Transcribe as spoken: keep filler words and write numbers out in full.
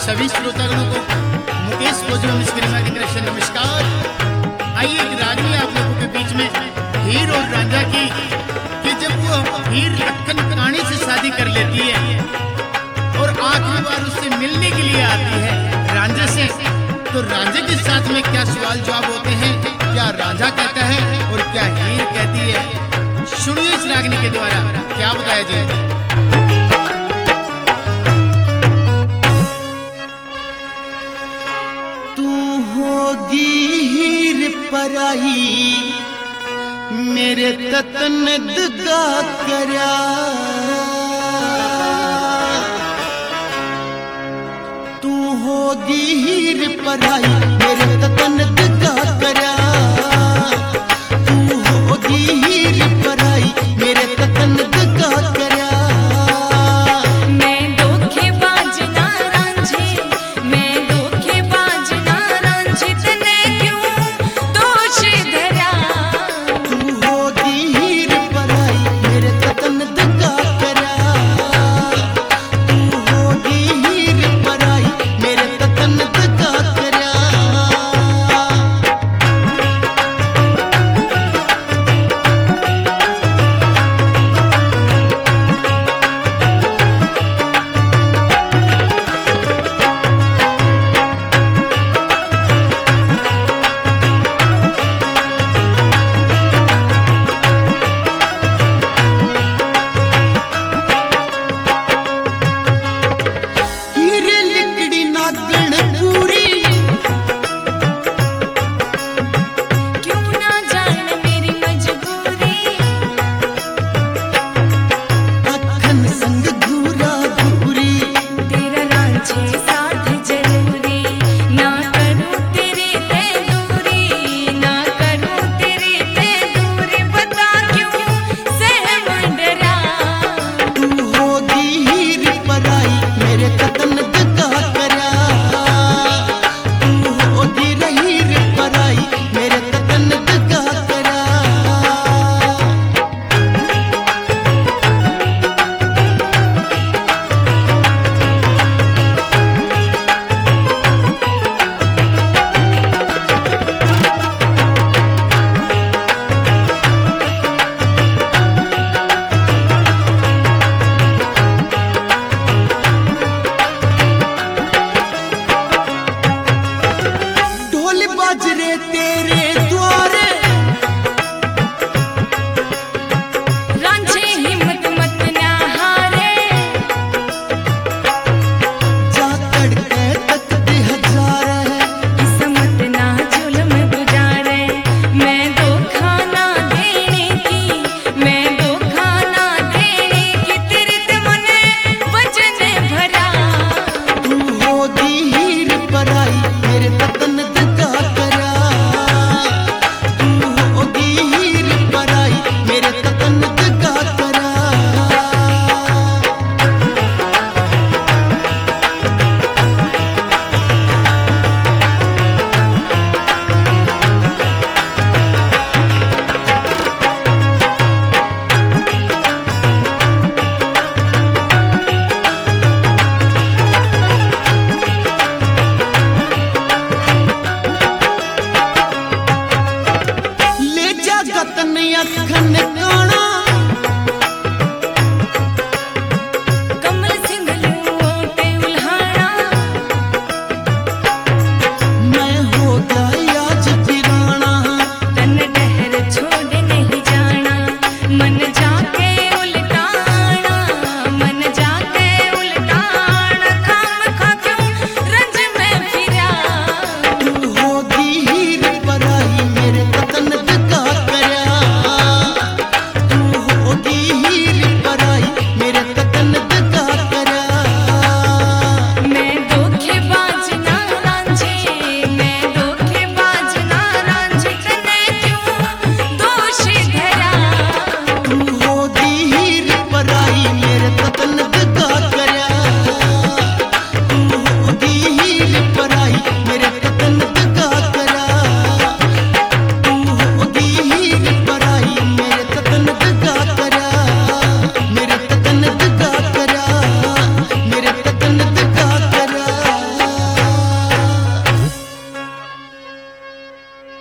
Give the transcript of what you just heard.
सभी श्रोतागणों को मुकेश भोजन मिश्रा की तरफ से नमस्कार। आइए एक रागनी आप लोगों के बीच में हीर और रांझा की कि जब वो हीर लखन रानी से शादी कर लेती है और आखिरी बार उससे मिलने के लिए आती है रांझा से, तो रांझे के साथ में क्या सवाल जवाब होते हैं, क्या रांझा कहता है और क्या हीर कहती है। सुनिए इस रागनी के द्वारा क्या बताया जाए। हीर पराई मेरे ततन दगा करया, तू होगी हीर पराई